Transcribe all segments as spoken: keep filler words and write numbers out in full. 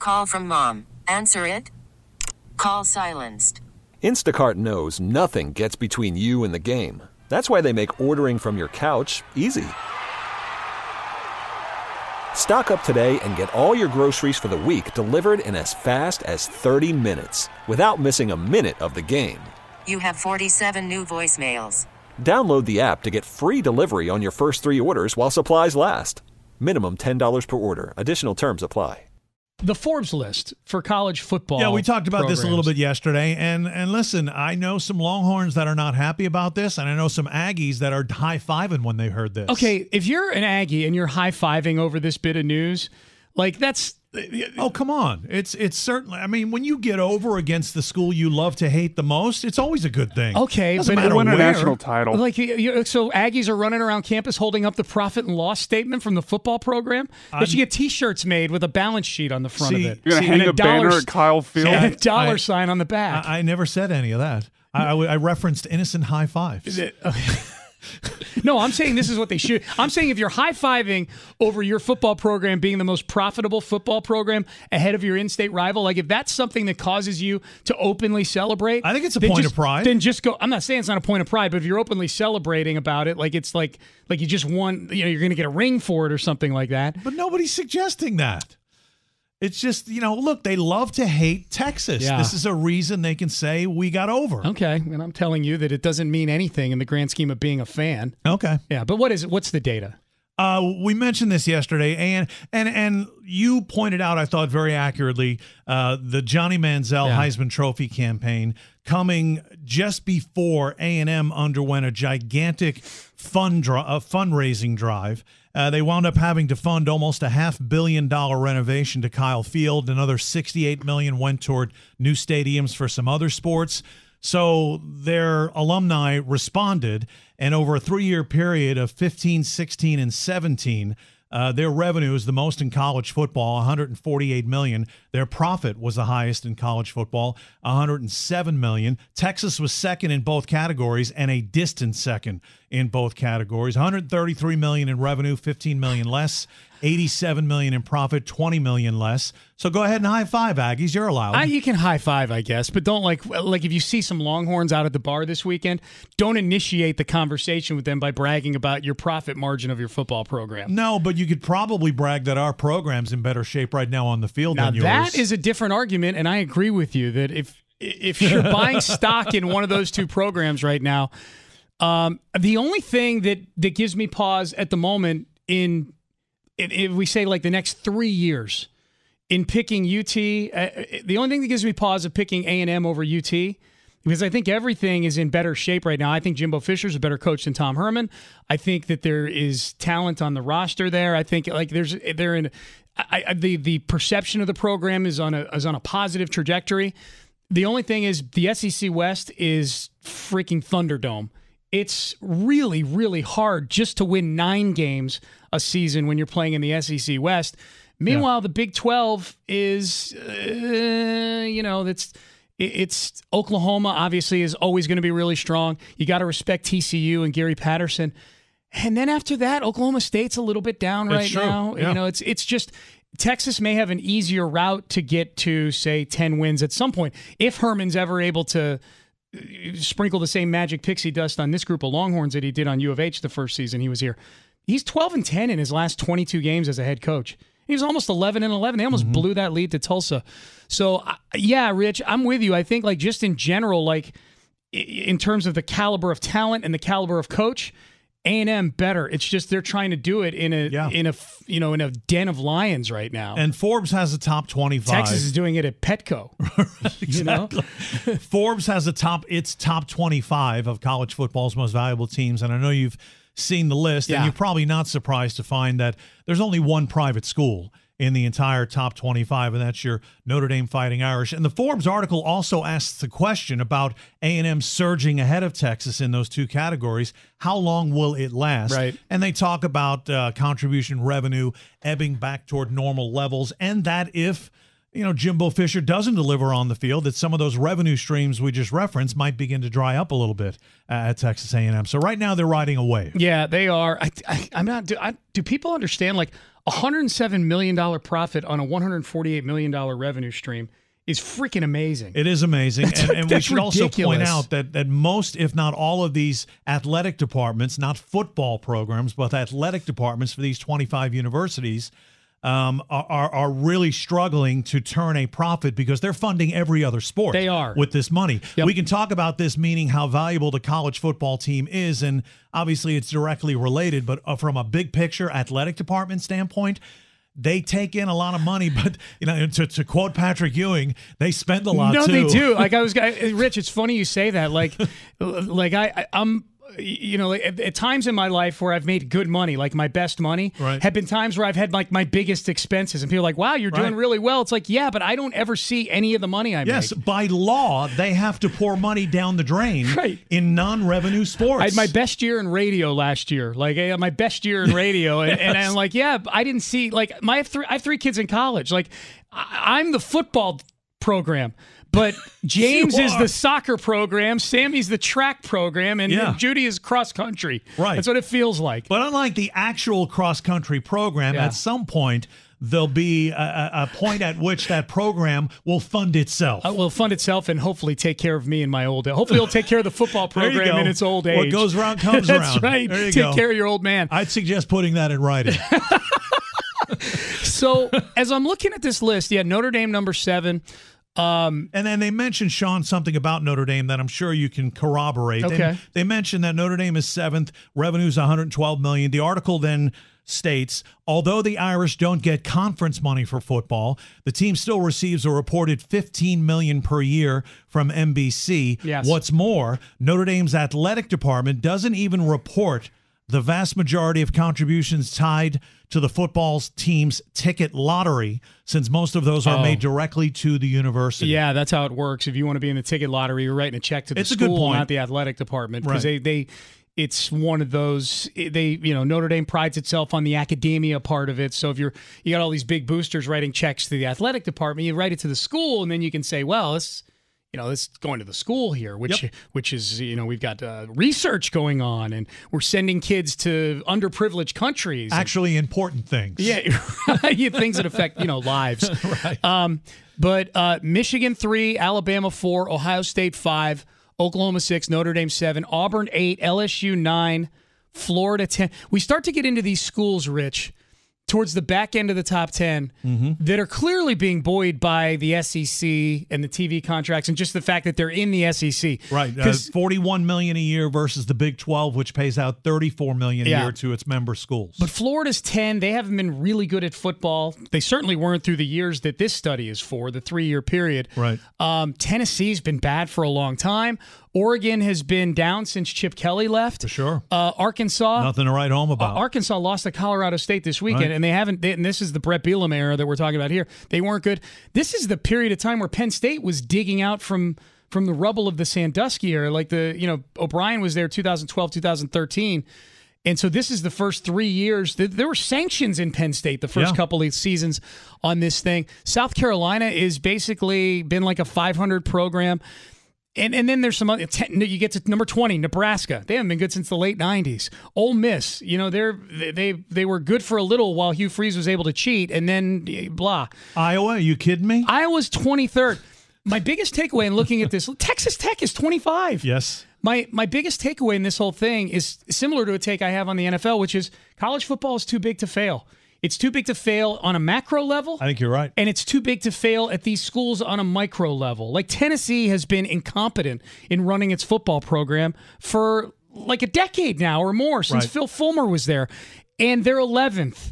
Call from mom. Answer it. Call silenced. Instacart knows nothing gets between you and the game. That's why they make ordering from your couch easy. Stock up today and get all your groceries for the week delivered in as fast as thirty minutes without missing a minute of the game. You have forty-seven new voicemails. Download the app to get free delivery on your first three orders while supplies last. Minimum ten dollars per order. Additional terms apply. The Forbes list for college football. Yeah, we talked about programs. this a little bit yesterday. And and listen, I know some Longhorns that are not happy about this, and I know some Aggies that are high-fiving when they heard this. Okay, if you're an Aggie and you're high-fiving over this bit of news, like that's... Oh, come on. It's it's certainly, I mean, when you get over against the school you love to hate the most, it's always a good thing. Okay, Doesn't but matter win a where. national title. Like, you, you, so Aggies are running around campus holding up the profit and loss statement from the football program. They should get T-shirts made with a balance sheet on the front See, of it. You're going to And hang a, dollar- banner at Kyle Field? and a dollar I- sign on the back. I, I never said any of that. I, I, I referenced innocent high fives. Is it- okay. No, I'm saying this is what they should. I'm saying if you're high-fiving over your football program being the most profitable football program ahead of your in-state rival, like if that's something that causes you to openly celebrate, I think it's a then point just- of pride. Then just go. I'm not saying it's not a point of pride, but if you're openly celebrating about it, like it's like like you just won, you know, you're going to get a ring for it or something like that. But nobody's suggesting that. It's just, you know, look, they love to hate Texas. Yeah. This is a reason they can say we got over. Okay, and I'm telling you that it doesn't mean anything in the grand scheme of being a fan. Okay. Yeah, but what is it? What's the data? Uh, we mentioned this yesterday, and and and you pointed out, I thought very accurately, uh, the Johnny Manziel Yeah. Heisman Trophy campaign coming just before A and M underwent a gigantic fund dri- uh, fundraising drive. Uh, they wound up having to fund almost a half billion dollar renovation to Kyle Field. Another sixty-eight million dollars went toward new stadiums for some other sports. So their alumni responded, and over a three-year period of fifteen, sixteen, and seventeen, uh, their revenue is the most in college football, one hundred forty-eight million dollars. Their profit was the highest in college football, one hundred seven million dollars. Texas was second in both categories and a distant second in both categories. one hundred thirty-three million dollars in revenue, fifteen million dollars less. eighty-seven million dollars in profit, twenty million dollars less. So go ahead and high five, Aggies. You're allowed. I, you can high five, I guess, but don't like like if you see some Longhorns out at the bar this weekend, don't initiate the conversation with them by bragging about your profit margin of your football program. No, but you could probably brag that our program's in better shape right now on the field Now than yours. that is a different argument, and I agree with you that if if you're buying stock in one of those two programs right now, um, the only thing that that gives me pause at the moment in if, if we say like the next three years in picking U T, uh, the only thing that gives me pause of picking A and M over U T. Because I think everything is in better shape right now. I think Jimbo Fisher's a better coach than Tom Herman. I think that there is talent on the roster there. I think like there's they're in I, I, the the perception of the program is on a is on a positive trajectory. The only thing is the S E C West is freaking Thunderdome. It's really really hard just to win nine games a season when you're playing in the S E C West. Meanwhile, yeah. the Big twelve is uh, you know that's. It's Oklahoma, obviously, is always going to be really strong. You got to respect T C U and Gary Patterson. And then after that, Oklahoma State's a little bit down right now. Yeah. You know, it's it's just Texas may have an easier route to get to, say, ten wins at some point. If Herman's ever able to sprinkle the same magic pixie dust on this group of Longhorns that he did on U of H the first season he was here. He's twelve and ten in his last twenty-two games as a head coach. He was almost eleven and eleven. They almost mm-hmm. blew that lead to Tulsa. So, yeah, Rich, I'm with you. I think, like, just in general, like, in terms of the caliber of talent and the caliber of coach, A and M better. It's just they're trying to do it in a yeah. in a you know in a den of lions right now. And Forbes has a top twenty-five. Texas is doing it at Petco. Exactly. You know? Forbes has a top its top twenty-five of college football's most valuable teams, and I know you've seen the list, yeah. and you're probably not surprised to find that there's only one private school in the entire top twenty-five, and that's your Notre Dame Fighting Irish. And the Forbes article also asks the question about A and M surging ahead of Texas in those two categories. How long will it last? Right. And they talk about uh, contribution revenue ebbing back toward normal levels, and that if you know, Jimbo Fisher doesn't deliver on the field, that some of those revenue streams we just referenced might begin to dry up a little bit uh, at Texas A and M. So right now they're riding a wave. Yeah, they are. I, I, I'm not. Do, I, do people understand? Like one hundred seven million dollars profit on a one hundred forty-eight million dollars revenue stream is freaking amazing. It is amazing. That's, and and we should ridiculous. also point out that, that most, if not all of these athletic departments, not football programs, but athletic departments for these twenty-five universities, um, are, are are really struggling to turn a profit because they're funding every other sport. They are. With this money. Yep. We can talk about this, meaning how valuable the college football team is, and obviously it's directly related, but uh, from a big picture athletic department standpoint, they take in a lot of money, but you know, to, to quote Patrick Ewing, they spend a lot no, too. they do. Like I was, I, Rich. It's funny you say that. Like, like I, I I'm. You know, at, at times in my life where I've made good money, like my best money, right. have been times where I've had like my biggest expenses, and people are like, "Wow, you're doing right. really really well." It's like, yeah, but I don't ever see any of the money I yes, make. Yes, by law, they have to pour money down the drain right. in non-revenue sports. I had my best year in radio last year. Like, I had my best year in radio, and, yes. and I'm like, yeah, I didn't see like my I have three, I have three kids in college. Like, I, I'm the football program. But James is the soccer program, Sammy's the track program, and, yeah. and Judy is cross country. Right. That's what it feels like. But unlike the actual cross country program, Yeah. at some point there'll be a, a point at which that program will fund itself. Uh, will fund itself and hopefully take care of me in my old age. Hopefully it'll take care of the football There you program go. in its old age. What goes around comes That's around. right. There you Take go. care of your old man. I'd suggest putting that in writing. So as I'm looking at this list, yeah, Notre Dame number seven. Um, and then they mentioned, Sean, something about Notre Dame that I'm sure you can corroborate. Okay. And they mentioned that Notre Dame is seventh, revenue's one hundred twelve million dollars. The article then states, although the Irish don't get conference money for football, the team still receives a reported fifteen million dollars per year from N B C. Yes. What's more, Notre Dame's athletic department doesn't even report the vast majority of contributions tied to the football team's ticket lottery, since most of those are Oh. made directly to the university. Yeah, that's how it works. If you want to be in the ticket lottery, you're writing a check to the It's a good school, point. not the athletic department, because Right. they, they, it's one of those. They, you know, Notre Dame prides itself on the academia part of it. So if you're, you got all these big boosters writing checks to the athletic department, you write it to the school, and then you can say, well, it's, you know, it's going to the school here, which, Yep. which is, you know, we've got uh, research going on, and we're sending kids to underprivileged countries. Actually important things. Yeah, yeah, things that affect, you know, lives. Right. Um, but uh, Michigan three, Alabama four, Ohio State five, Oklahoma six, Notre Dame seven, Auburn eight, L S U nine, Florida ten. We start to get into these schools, Rich, towards the back end of the top ten Mm-hmm. that are clearly being buoyed by the S E C and the T V contracts and just the fact that they're in the S E C. Right. Uh, 'Cause- forty-one million dollars a year versus the Big twelve, which pays out thirty-four million dollars Yeah. a year to its member schools. But Florida's ten. They haven't been really good at football. They certainly weren't through the years that this study is for, the three-year period. Right. Um, Tennessee's been bad for a long time. Oregon has been down since Chip Kelly left. For sure. Uh, Arkansas. Nothing to write home Uh, about. Arkansas lost to Colorado State this weekend, Right. and they haven't. They, and this is the Brett Bielema era that we're talking about here. They weren't good. This is the period of time where Penn State was digging out from from the rubble of the Sandusky era. Like the you know O'Brien was there two thousand twelve, two thousand thirteen. And so this is the first three years. There were sanctions in Penn State the first Yeah. couple of seasons on this thing. South Carolina is basically been like a five hundred program. And and then there's some other, ten, you get to number twenty, Nebraska. They haven't been good since the late nineties. Ole Miss, you know, they're they they were good for a little while Hugh Freeze was able to cheat, and then blah. Iowa, are you kidding me? Iowa's twenty-third. My biggest takeaway in looking at this, Texas Tech is twenty-five. Yes. My my biggest takeaway in this whole thing is similar to a take I have on the N F L, which is college football is too big to fail. It's too big to fail on a macro level. I think you're right. And it's too big to fail at these schools on a micro level. Like Tennessee has been incompetent in running its football program for like a decade now or more, since Right. Phil Fulmer was there. And they're eleventh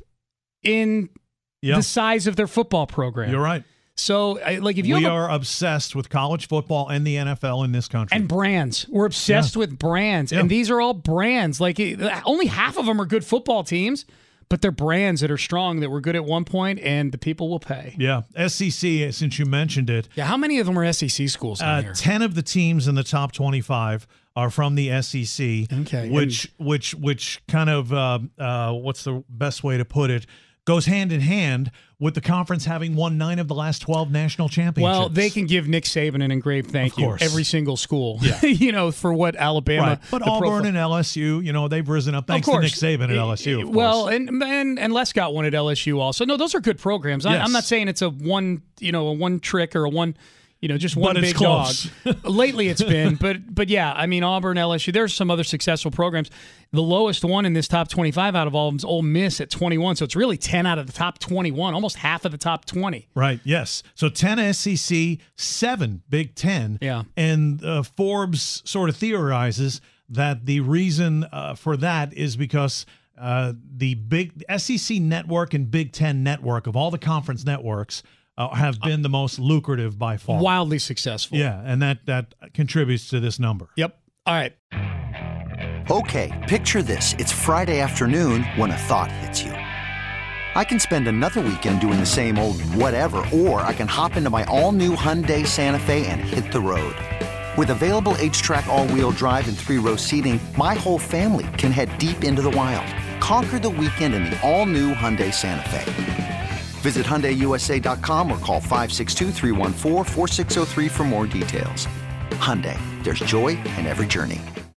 in Yeah. the size of their football program. You're right. So, I- like, if you We have a, are obsessed with college football and the N F L in this country. and brands, we're obsessed with brands, Yeah. and these are all brands. Like, it- only half of them are good football teams, but they're brands that are strong, that were good at one point, and the people will pay. yeah. S E C, since you mentioned it, Yeah, how many of them are S E C schools in uh, here? ten of the teams in the top twenty-five are from the S E C. Okay, Which, which, which kind of, uh, uh, what's the best way to put it? goes hand in hand with the conference having won nine of the last twelve national championships. Well, they can give Nick Saban an engraved thank Of you. course. Every single school, Yeah. you know, for what Alabama. Right. But the Auburn profile- and L S U, you know, they've risen up thanks of to course. Nick Saban at L S U. Of well, course. and and and Les got one at L S U also. No, those are good programs. I, Yes. I'm not saying it's a one, you know, a one trick or a one, you know, just one But it's big close. dog. Lately, it's been, but but yeah, I mean, Auburn, L S U. There's some other successful programs. The lowest one in this top twenty-five out of all of them is Ole Miss at twenty-one. So it's really ten out of the top twenty-one, almost half of the top twenty. Right, yes. So ten S E C, seven Big Ten. Yeah. And uh, Forbes sort of theorizes that the reason uh, for that is because uh, the big S E C network and Big Ten network of all the conference networks uh, have been the most lucrative by far. Wildly successful. Yeah, and that, that contributes to this number. Yep. All right. Okay, picture this. It's Friday afternoon when a thought hits you. I can spend another weekend doing the same old whatever, or I can hop into my all-new Hyundai Santa Fe and hit the road. With available H-Track all-wheel drive and three-row seating, my whole family can head deep into the wild. Conquer the weekend in the all-new Hyundai Santa Fe. Visit Hyundai U S A dot com or call five six two, three one four, four six zero three for more details. Hyundai, there's joy in every journey.